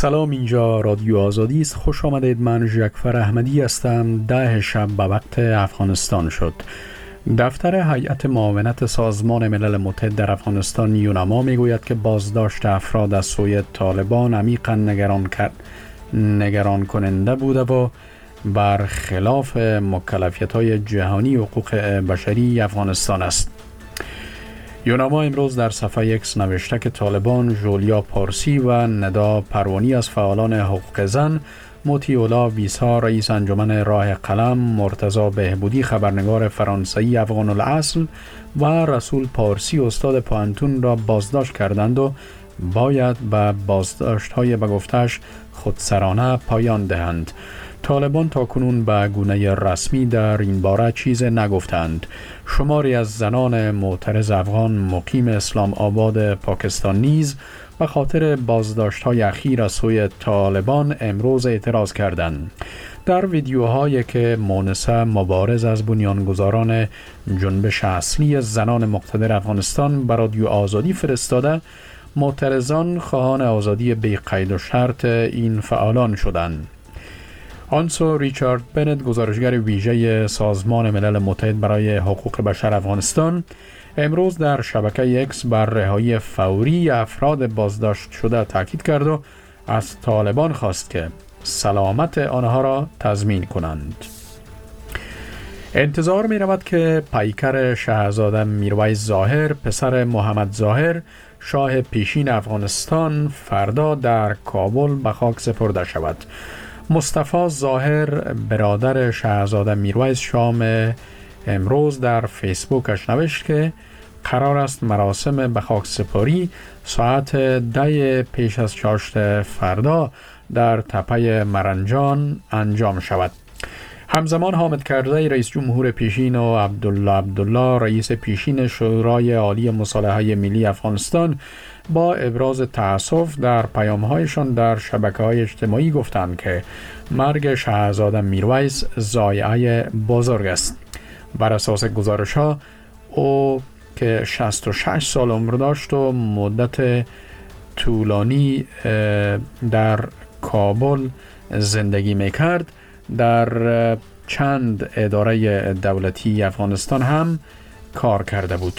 سلام، اینجا رادیو آزادی است. خوش آمدید. من جعفر احمدی هستم. 10 شب به وقت افغانستان شد. دفتر هیئت معاونت سازمان ملل متحد در افغانستان یونما میگوید که بازداشت افراد از سوی طالبان عمیقا نگران کننده بوده و برخلاف مکلفیت‌های جهانی حقوق بشری افغانستان است. یونما امروز در صفحه X نوشته که طالبان ژولیا پارسی و ندا پروانی از فعالان حقوق زن، مطیع ویسا رئیس انجمن راه قلم، مرتضی بهبودی خبرنگار فرانسوی افغان الاصل و رسول پارسی استاد پوهنتون را بازداشت کردند و باید به بازداشت‌های به گفتش خودسرانه پایان دهند. طالبان تاکنون به گونه رسمی در این باره چیز نگفتند. شماری از زنان معترض افغان مقیم اسلام آباد پاکستان نیز به خاطر بازداشت‌های اخیر از سوی طالبان امروز اعتراض کردند. در ویدیوهایی که مونسه مبارز از بنیانگذاران جنبش اصلی زنان مقتدر افغانستان به رادیو آزادی فرستاده، معترضان خواهان آزادی بی قید و شرط این فعالان شدند. آنسو ریچارد بنت، گزارشگر ویژه سازمان ملل متحد برای حقوق بشر افغانستان، امروز در شبکه X بر رهایی فوری افراد بازداشت شده تاکید کرد و از طالبان خواست که سلامت آنها را تضمین کنند. انتظار می رود که پیکر شهزاده میرویس ظاهر، پسر محمد ظاهر، شاه پیشین افغانستان، فردا در کابل به خاک سپرده شود. مصطفی ظاهر، برادر شهزاده میرویس، شام امروز در فیسبوکش نوشت که قرار است مراسم به خاک سپاری ساعت 10 پیش از چاشت فردا در تپه مرنجان انجام شود. همزمان حامد کرزی رئیس جمهور پیشین و عبدالله رئیس پیشین شورای عالی مصالحه ملی افغانستان با ابراز تأسف در پیام‌هایشان در شبکه‌های اجتماعی گفتند که مرگ شهزاده میرویس ضایعه بزرگ است. بر اساس گزارش‌ها او که 66 سال عمر داشت و مدت طولانی در کابل زندگی می‌کرد، در چند اداره دولتی افغانستان هم کار کرده بود.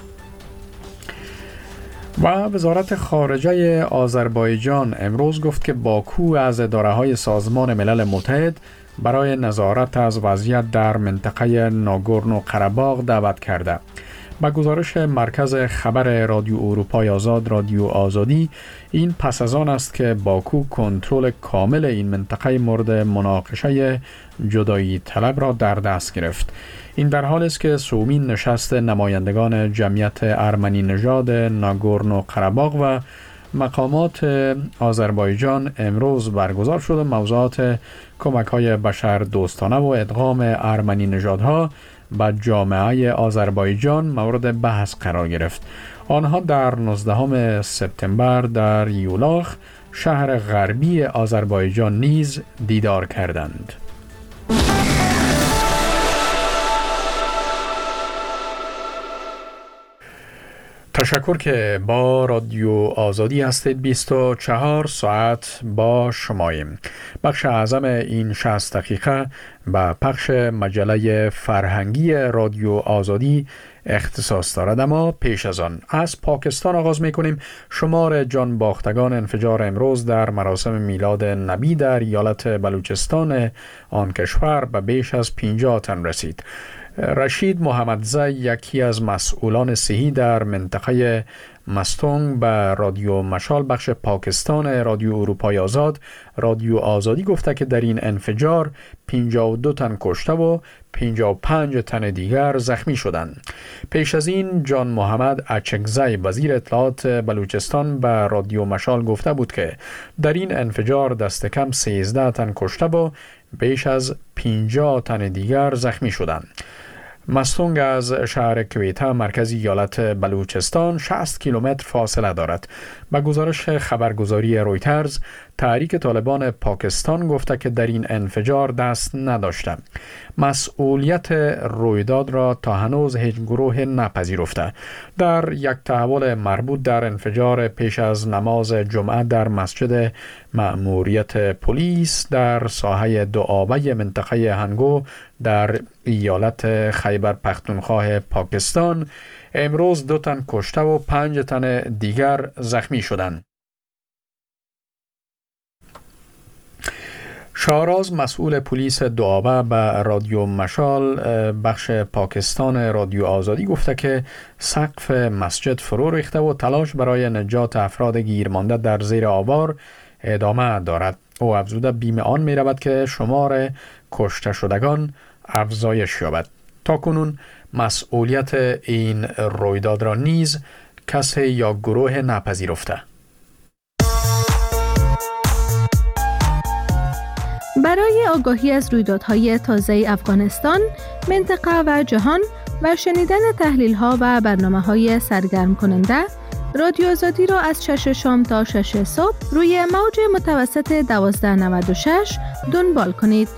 و وزارت خارجه آذربایجان امروز گفت که باکو از اداره‌های سازمان ملل متحد برای نظارت از وضعیت در منطقه ناگورنو قره‌باغ دعوت کرده. با گزارش مرکز خبر رادیو اروپای آزاد، رادیو آزادی، این پس از آن است که باکو کنترل کامل این منطقه مورد مناقشه جدایی طلب را در دست گرفت. این در حالی است که سومین نشست نمایندگان جمعیت ارمنی نژاد ناگورنو قره‌باغ و مقامات آذربایجان امروز برگزار شد و موضوعات کمک‌های بشر دوستانه و ادغام ارمنی نژادها به جامعه آذربایجان مورد بحث قرار گرفت. آنها در 19 سپتامبر در یولاخ، شهر غربی آذربایجان نیز دیدار کردند. تشکر که با رادیو آزادی هستید. 24 ساعت با شماییم. بخش اعظم این 60 دقیقه به پخش مجله فرهنگی رادیو آزادی اختصاص دارد، اما پیش از آن از پاکستان آغاز می‌کنیم. شمار جان باختگان انفجار امروز در مراسم میلاد نبی در ایالت بلوچستان آن کشور به بیش از 50 تن رسید. رشید محمدزی، یکی از مسئولان صحی در منطقه مستونگ، به رادیو مشال بخش پاکستان رادیو اروپای آزاد، رادیو آزادی گفته که در این انفجار 52 تن کشته و 55 تن دیگر زخمی شدند. پیش از این جان محمد اچکزی، وزیر اطلاعات بلوچستان، به رادیو مشال گفته بود که در این انفجار دست کم 13 تن کشته و بیش از 50 تن دیگر زخمی شدند. مستونگ از شهر کویته مرکز ایالت بلوچستان 60 کیلومتر فاصله دارد. به گزارش خبرگزاری رویترز، تحریک طالبان پاکستان گفته که در این انفجار دست نداشته. مسئولیت رویداد را تا هنوز هیچ گروه نپذیرفته. در یک تحول مربوط در انفجار پیش از نماز جمعه در مسجد مأموریت پلیس در ساحه دوآبه منطقه هنگو در ایالت خیبر پختونخوا پاکستان امروز 2 تن کشته و 5 تن دیگر زخمی شدند. شاراز مسئول پلیس دوآبه به رادیو مشال بخش پاکستان رادیو آزادی گفته که سقف مسجد فرو ریخته و تلاش برای نجات افراد گیرمانده در زیر آوار ادامه دارد. او افزوده بیم آن می رود که شمار کشته شدگان افزایش یابد. تاکنون مسئولیت این رویداد را نیز کسی یا گروه نپذیرفته. برای آگاهی از رویدادهای تازه افغانستان، منطقه و جهان و شنیدن تحلیل‌ها و برنامه‌های سرگرم کننده، رادیو آزادی را از 6 شام تا 6 صبح روی موج متوسط 1296 دنبال کنید.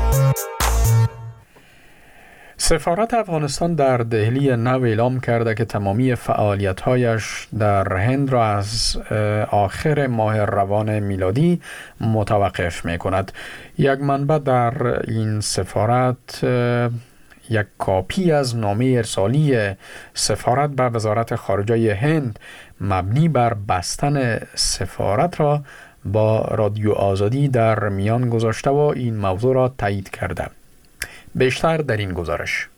سفارت افغانستان در دهلی نو اعلام کرده که تمامی فعالیت‌هایش در هند را از آخر ماه روان میلادی متوقف می‌کند. یک منبع در این سفارت یک کاپی از نامه ارسالی سفارت به وزارت خارجه هند مبنی بر بستن سفارت را با رادیو آزادی در میان گذاشته و این موضوع را تایید کرده. بیشتر در این گزارش.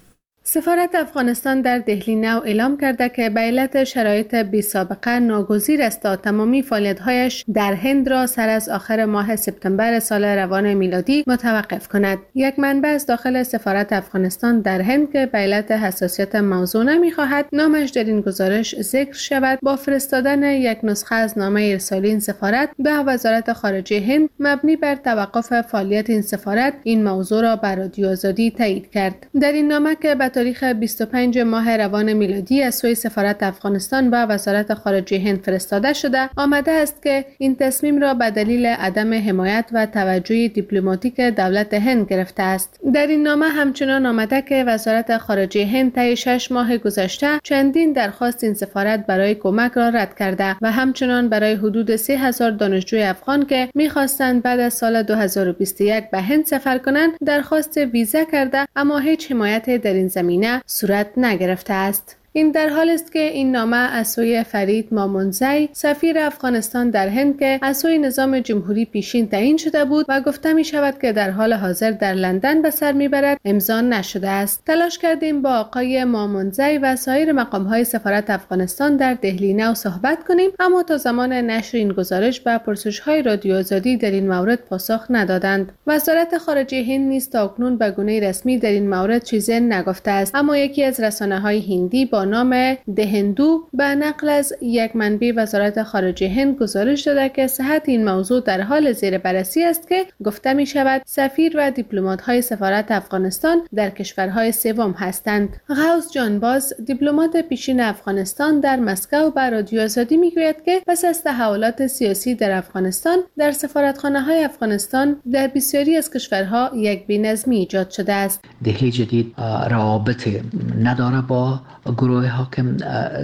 سفارت افغانستان در دهلی نو اعلام کرده که به علت شرایط بی سابقه ناگزیر است تا تمامی فعالیت‌هایش در هند را سر از آخر ماه سپتامبر سال روان میلادی متوقف کند. یک منبع از داخل سفارت افغانستان در هند که به علت حساسیت موضوع نمی‌خواهد نامش در این گزارش ذکر شود، با فرستادن یک نسخه از نامه ارسالی این سفارت به وزارت خارجه هند مبنی بر توقف فعالیت این سفارت این موضوع را بر رادیو آزادی تایید کرد. در این نامه که به تاریخ 25 ماه روان میلادی از سوی سفارت افغانستان و وزارت خارجه هند فرستاده شده، آمده است که این تصمیم را به دلیل عدم حمایت و توجه دیپلماتیک دولت هند گرفته است. در این نامه همچنان آمده که وزارت خارجه هند طی 6 ماه گذشته چندین درخواست این سفارت برای کمک را رد کرده و همچنان برای حدود 3000 دانشجوی افغان که می‌خواستند بعد از سال 2021 به هند سفر کنند درخواست ویزا کرده، اما هیچ حمایت در این زمینه صورت نگرفته است. این در حال است که این نامه از سوی فرید مامونزی سفیر افغانستان در هند که از سوی نظام جمهوری پیشین تعیین شده بود و گفته می شود که در حال حاضر در لندن به سر می برد امضا نشده است. تلاش کردیم با آقای مامونزی و سایر مقام‌های سفارت افغانستان در دهلی نو صحبت کنیم، اما تا زمان نشر این گزارش به پرسش‌های رادیو آزادی در این مورد پاسخ ندادند. وزارت خارجه هند نیز تاکنون به گونه رسمی در این مورد چیزی نگفته است، اما یکی از رسانه‌های هندی با نام دهندو به نقل از یک منبع وزارت خارجه هند گزارش داده که صحت این موضوع در حال زیر بررسی است که گفته می شود سفیر و دیپلمات‌های سفارت افغانستان در کشورهای سوم هستند. غوث جانباز دیپلمات پیشین افغانستان در مسکو به رادیو آزادی می گوید که پس از تحولات سیاسی در افغانستان در سفارتخانه‌های افغانستان در بسیاری از کشورها یک بی‌نظمی ایجاد شده است. دهلی جدید روابط نداره با گروه حاکم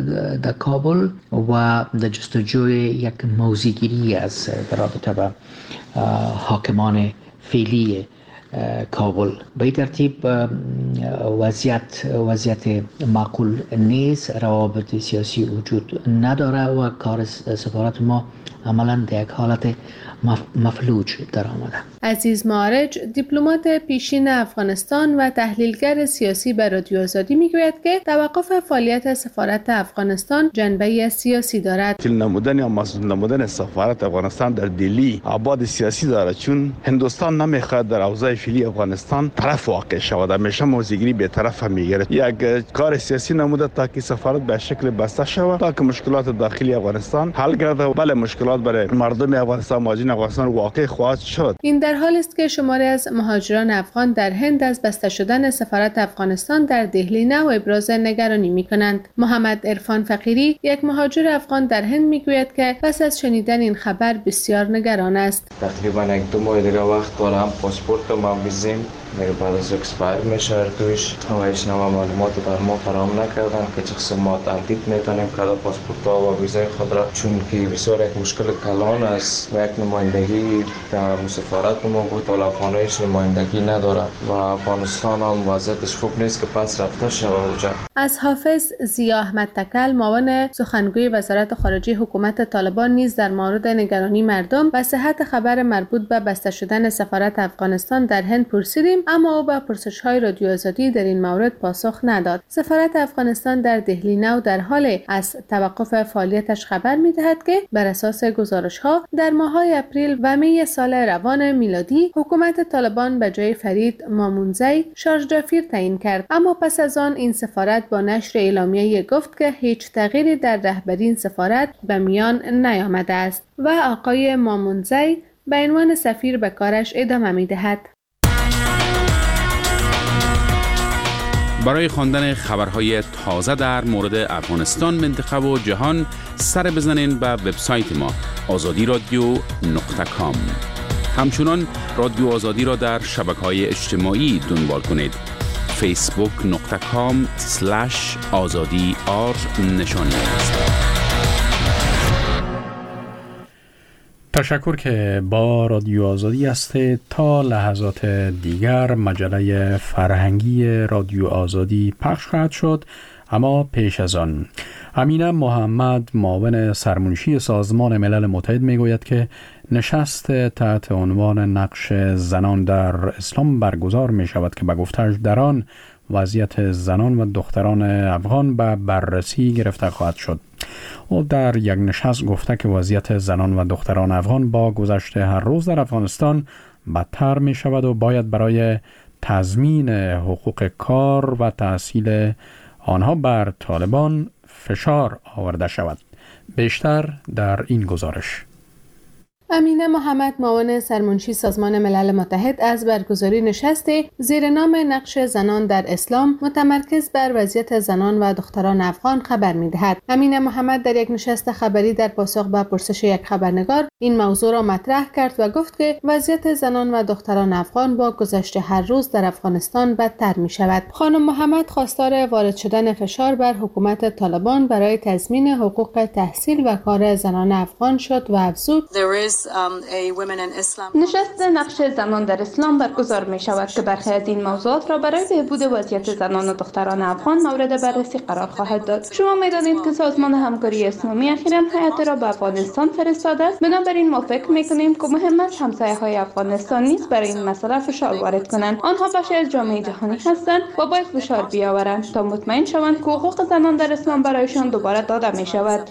در کابل و در جستجوی یک موضع‌گیری از رابطه با حاکمان فعلی کابل. به این ترتیب وضعیت معقول نیست، روابط سیاسی وجود نداره و کار سفارت ما عملاً در یک حالت مفلوج در آمده. عزیز معارج دیپلمات پیشین افغانستان و تحلیلگر سیاسی به رادیو آزادی میگوید که توقف فعالیت سفارت افغانستان جنبه سیاسی دارد. نمودن یا مسئول نمودن سفارت افغانستان در دهلی ابعاد سیاسی دارد، چون هندوستان نمیخواد در اوضاع فعلی افغانستان طرف واقع شود، همیشه موضع‌گیری به طرف میگیره. یک کار سیاسی نموده تا که سفارت به شکل بسته شود تا که مشکلات داخلی افغانستان حل گردد. بله مشکلات برای مردم افغانستان مواجه این افغانستان واقع خواهد شد. این در حالی است که شماری از مهاجران افغان در هند از بسته شدن سفارت افغانستان در دهلی نو ابراز نگرانی می‌کنند. محمد عرفان فقیری، یک مهاجر افغان در هند میگوید که پس از شنیدن این خبر بسیار نگران است. تقریبا 1-2 ماه دیگه وقت دارم، پاسپورتم هم ویزیم میگه بعد از اکسپایر میشه توش و ایشنا معلومات بر ما فراهم نکردن که چه ما تمدید میتونیم کدا پاسپورت ها و ویزای خود را، چون که بسیار یک مشکل کلان است و یک نمایندگی در سفارت ما بود و افغانیش نمایندگی نداره و افغانستان هم وضعیتش خوب نیست که پس رفته شود اونجا. از حافظ ضیا احمد تکل، معاون سخنگوی وزارت خارجه حکومت طالبان نیز در مورد نگرانی مردم و صحت خبر مربوط به بسته شدن سفارت افغانستان در هند پرسیدیم، اما او به پرسش‌های رادیو آزادی در این مورد پاسخ نداد. سفارت افغانستان در دهلی نو در حال از توقف فعالیتش خبر می‌دهد که بر اساس گزارش‌ها در ماه‌های اپریل و می سال روان میلادی حکومت طالبان به جای فرید مامونزی شارژ دافیر تعیین کرد، اما پس از آن این سفارت با نشر اعلامیه گفت که هیچ تغییری در رهبری این سفارت به میان نیامده است و آقای مامونزی به عنوان سفیر به کارش ادامه می‌دهد. برای خواندن خبرهای تازه در مورد افغانستان، منطقه و جهان سر بزنین به وبسایت ما azadiradio.com. همچنان رادیو آزادی را در شبکه‌های اجتماعی دنبال کنید. facebook.com/azadi_r نشانی است. تشکر که با رادیو آزادی هستید. تا لحظات دیگر مجله فرهنگی رادیو آزادی پخش خواهد شد، اما پیش از آن امینه محمد، معاون سرمنشی سازمان ملل متحد میگوید که نشست تحت عنوان نقش زنان در اسلام برگزار می شود که به گفته‌اش در آن وضعیت زنان و دختران افغان به بررسی گرفته خواهد شد. او در یک نشست گفته که وضعیت زنان و دختران افغان با گذشت هر روز در افغانستان بدتر می شود و باید برای تضمین حقوق کار و تحصیل آنها بر طالبان فشار آورده شود. بیشتر در این گزارش. امینه محمد، معاون سرمنشی سازمان ملل متحد، از برگزاری نشست زیر نام نقش زنان در اسلام متمرکز بر وضعیت زنان و دختران افغان خبر می‌دهد. امینه محمد در یک نشست خبری در پاسخ به پرسش یک خبرنگار این موضوع را مطرح کرد و گفت که وضعیت زنان و دختران افغان با گذشت هر روز در افغانستان بدتر می‌شود. خانم محمد خواستار وارد شدن فشار بر حکومت طالبان برای تضمین حقوق تحصیل و کار زنان افغان شد و افزود: نشست نقش زنان در اسلام برگزار می شود که برخی از این موضوعات را برای بهبود وضعیت زنان و دختران افغان مورد بررسی قرار خواهد داد. شما می دانید که سازمان همکاری اسلامی اخیراً هیئت را به افغانستان فرستاده است. بنابراین ما فکر می کنیم که مهم است همسایه‌های افغانستان نیز برای این مسئله فشار وارد کنند. آنها بخشی از جامعه جهانی هستند و باید فشار بیاورند تا مطمئن شوند که حقوق زنان در اسلام برایشان دوباره داده می شود.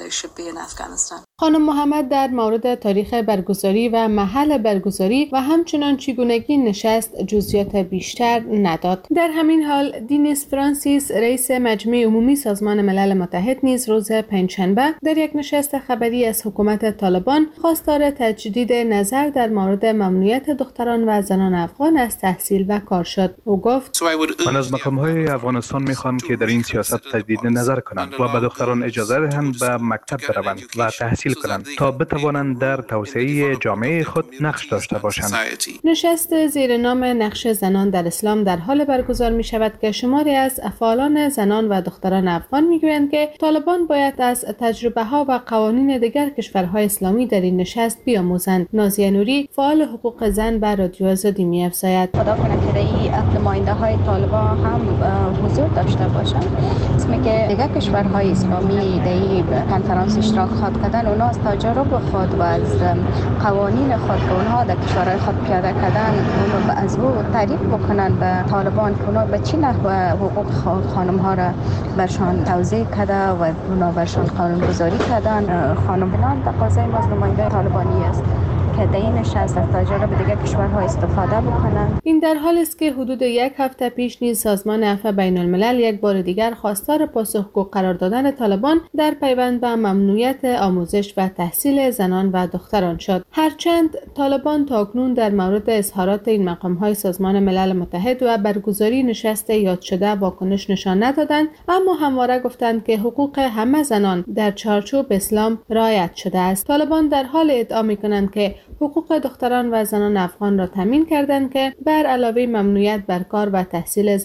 خانم محمد در مورد تاریخ برگزاری و محل برگزاری و همچنان چگونگی نشست جزئیات بیشتر نداد. در همین حال دینیس فرانسیس، رئیس مجمع عمومی سازمان ملل متحد، نیز روز پنجشنبه در یک نشست خبری از حکومت طالبان خواستار تجدید نظر در مورد ممنوعیت دختران و زنان افغان از تحصیل و کار شد. او گفت: من از مقام‌های افغانستان می‌خوام که در این سیاست تجدید نظر کنند و به دختران اجازه دهند به مکتب بروند و تحصیل کنند تا بتوانند در توسعه جامعه خود نقش داشته باشند. نشست زیر نام نقش زنان در اسلام در حال برگزار می شود که شماری از فعالان زنان و دختران افغان می گویند که طالبان باید از تجربه ها و قوانین دیگر کشورهای اسلامی در این نشست بیاموزند. نازیه نوری، فعال حقوق زن، بر رادیو آزادی می افزاید: خدا کنه که این نماینده های طالبان هم حضور داشته باشند. اسمی که دیگر کشورهای اسلامی در این کنفرانس اشتراک خواهد کردن، اونا از تجارب خود و از قوانین خود که اونها در کشورهای خود پیاده کردن اونو از او تعریف بکنن به طالبان که اونا به چه نحو حقوق خانم ها را برشان توضیح کرده و اونا برشان قانون گذاری کردن. خانم بنان تقاضای ما از نماینده طالبانی است که در این نشست از تجارب دیگر کشورها استفاده بکنند. این در حالی است که حدود یک هفته پیش نیز سازمان عفو بین الملل یک بار دیگر خواستار پاسخگو قرار دادن طالبان در پیوند به ممنوعیت آموزش و تحصیل زنان و دختران شد. هرچند طالبان تاکنون در مورد اظهارات این مقام‌های سازمان ملل متحد و برگزاری نشست یاد شده واکنش نشان ندادند، اما همواره گفتند که حقوق همه زنان در چارچوب اسلام رعایت شده است. طالبان در حال ادعا می‌کنند که حقوق دختران و زنان افغان را تامین کردند که بر علاوه ممنوعیت بر کار و تحصیل